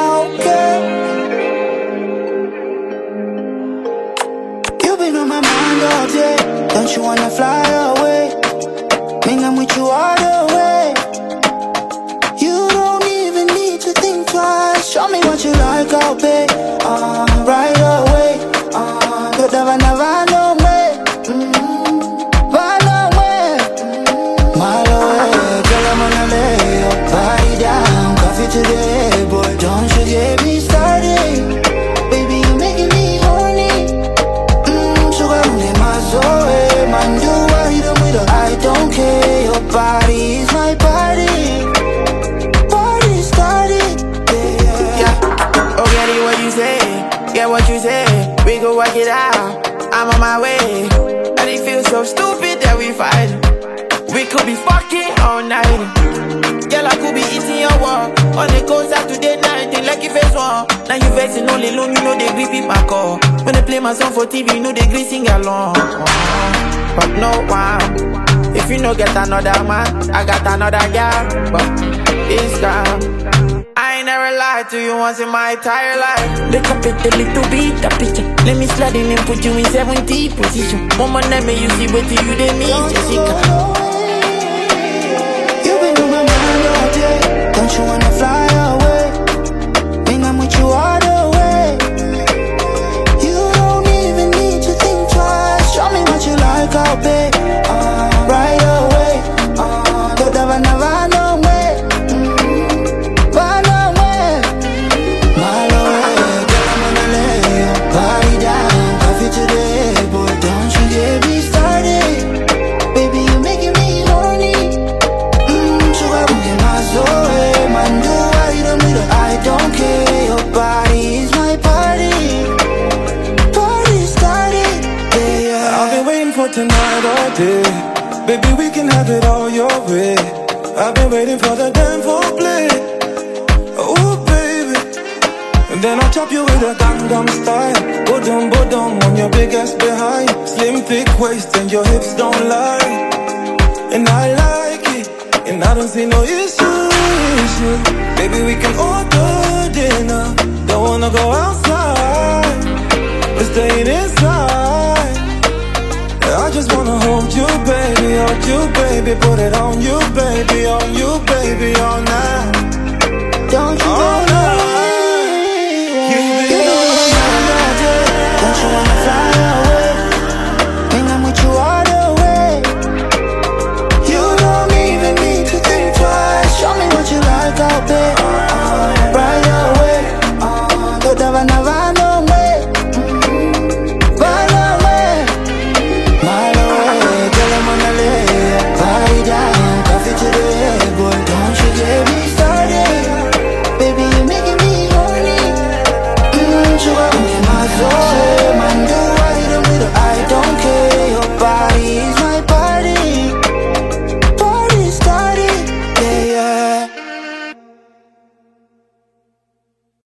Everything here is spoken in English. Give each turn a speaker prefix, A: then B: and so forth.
A: okay. You've been on my mind all day. Don't you wanna fly away? Mean I'm with you all the way. You don't even need to think twice. Show me what you like, I'll pay. Right away. Don't ever, never know me. Run away. Mile away. Girl, I'm gonna lay your body down. Coffee today, boy, don't you get me started. Baby, you're making me horny. Sugar, my soul, man, do what you do with her. I don't care, your body is my body. Party started, yeah.
B: Oh, get it what you say, get what you say. We go work it out, I'm on my way. And it feels so stupid that we fight. We could be fucking all night. Girl, I could be eating your walk on the coast Saturday night, like you face one. Now you facing only alone, you know they grip in my call. When they play my song for TV, you know they grip sing along. But no one. If you no get another man, I got another girl. But it's gone. I ain't never lied to you once in my entire life. Look up at the little bit, the picture. Let me slide in and put you in 70 position. One more name you see what you they need, Jessica.
A: You've been on my mind all day. Don't you wanna fly away? Mean I'm with you all the way. You don't even need to think twice. Show me what you like, I'll pay. Right away. Don't ever, never know me. Run away. Mile away. Girl, I'm gonna lay your body down. Coffee today, boy, don't you get me started. Baby, you're making me horny. Sugar, get my soul, man, do what you do with her. I don't care, your body is my party. Party started, yeah.
C: I've been waiting for tonight all day. Baby, we can have it all your way. I've been waiting for the damn foreplay. Oh, baby. And then I'll chop you with a Gangnam style. Bodum on your big ass behind. Slim, thick waist and your hips don't lie. And I like it, and I don't see no issue. Baby, we can order dinner. Don't wanna go outside, we're staying inside. I just wanna hold you, baby, put it on you, baby, on you, baby, on